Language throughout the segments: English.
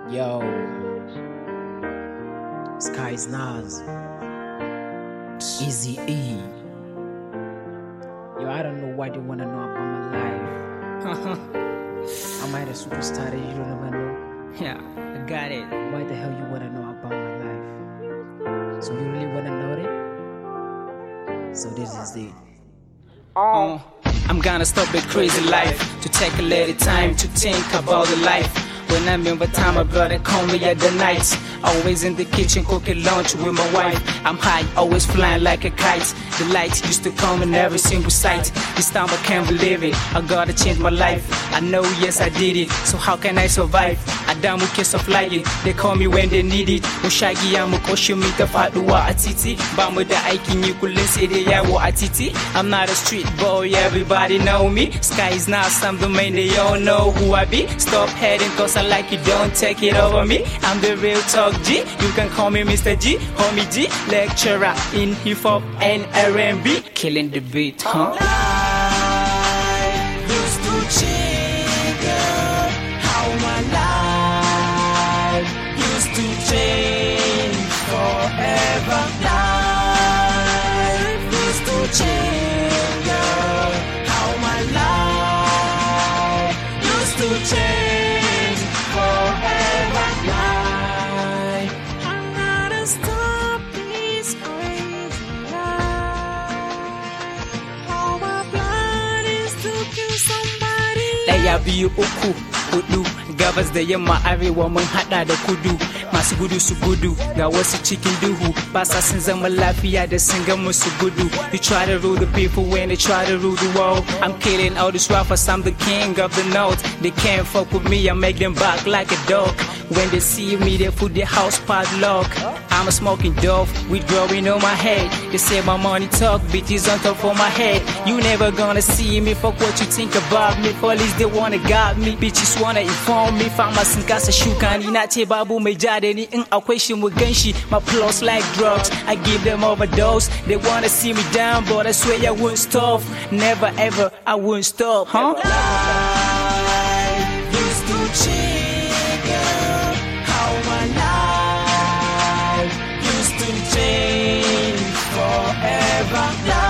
Yo, Sky's Nas, Easy E. Yo, I don't know what you wanna know about my life. Am I the superstar that you don't ever know? Yeah, I got it. Why the hell you wanna know about my life? So you really wanna know it? So this is it. I'm gonna stop a crazy life to take a little time to think about the life. When I remember time my brother called me at the night. Always in the kitchen cooking lunch with my wife. I'm high, always flying like a kite. The lights used to come in every single sight. This time I can't believe it, I gotta change my life. I know, yes I did it, so how can I survive? Adamu kiss of flying, they call me when they need it. Mushagi amu koshi mita faduwa atiti. Bamu da aikin yi kullun sai dai yawo atiti. I'm not a street boy, everybody know me. Sky is not some domain, they all know who I be. Stop heading cause I like you, don't take it over me. I'm the real talk G, you can call me Mr. G, homie G. Lecturer in hip hop and R&B, killing the beat, huh? Life used to change, girl. How my life used to change forever. Life used to change, girl. How my life used to change forever. Life, I'm gonna stop this crazy life. How my blood is to kill somebody. Ɗaya biyu uku hudu gabas da yamma arewa mun hada da kudu. Masu gudu su gudu ga wasu cikin duhu ba sa sun zama lafiya da sun ga musu gudu. You try to rule the people when they try to rule the world. I'm killing all these rappers, I'm the king of the north. They can't fuck with me, I make them bark like a dog. When they see me, they put their house padlock. I'm a smoking dove with growing on my head. They say my money talk, bitches on top of my head. You never gonna see me, fuck what you think about me. Police they wanna got me, bitches wanna inform me. Fama sun kasa shuka ni na ce babu mai ja da ni in akwai shi mu ganshi. My plus like drugs, I give them overdose. They wanna see me down, but I swear I won't stop. Never ever, I won't stop, huh? Life used to change, girl. How my life used to change forever.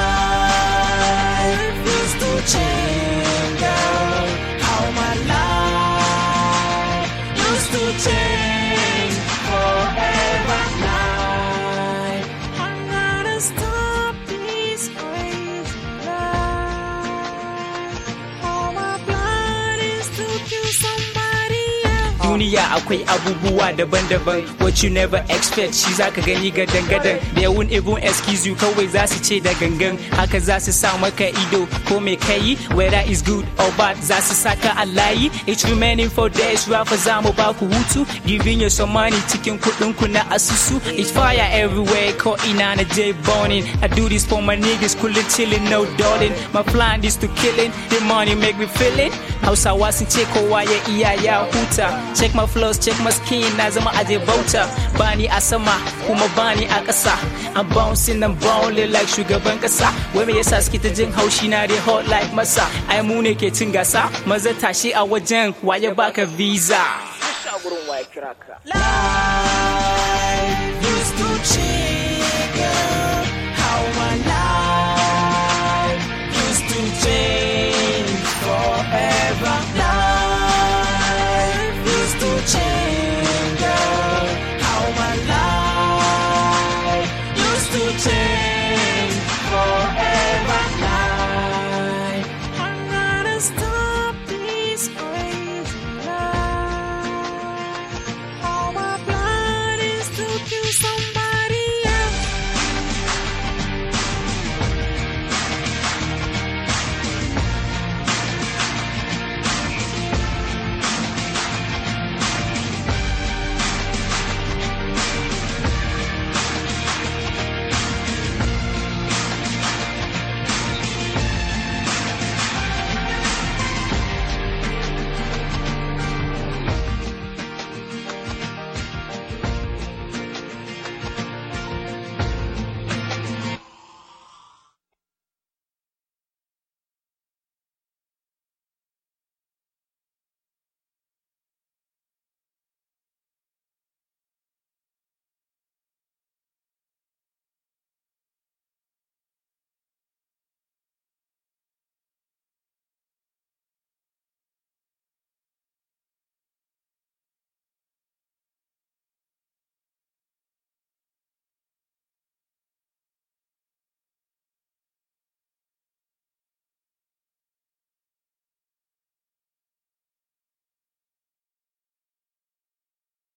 Life used to change, girl. How my life used to change forever. Life, I'm gonna stop this crazy life. How my blood is to kill somebody else. Duniya akwai abubuwa daban-daban. What you never expect shi zaka gani gadan-gadan. They won't even excuse you, kawai za su ce da gangan. Haka za su sa maka ido ko me kai, whether it's good or bad za su saka a layi. It's remaining 4 days, rafa za mu ba ku hutu. Giving you some money cikin kuɗin ku na asusu. It's fire everywhere, ko ina na J burning. I do this for my niggas, kullum chillin', no darling. My plan is to killing, the money make me feeling. Hausawa sun ce kowa ya iya ya huta. Check my flows, check my skin, na zama aje bauta. Bani a sama, kuma bani a ƙasa. I'm bouncing, I'm bowling like shugaban ƙasa. Wai me yasa suke ta jin haushi na dai hot like masa. Ai mu ne ke cin gasa, maza tashi a wajen waye baka visa. Life used to change, girl.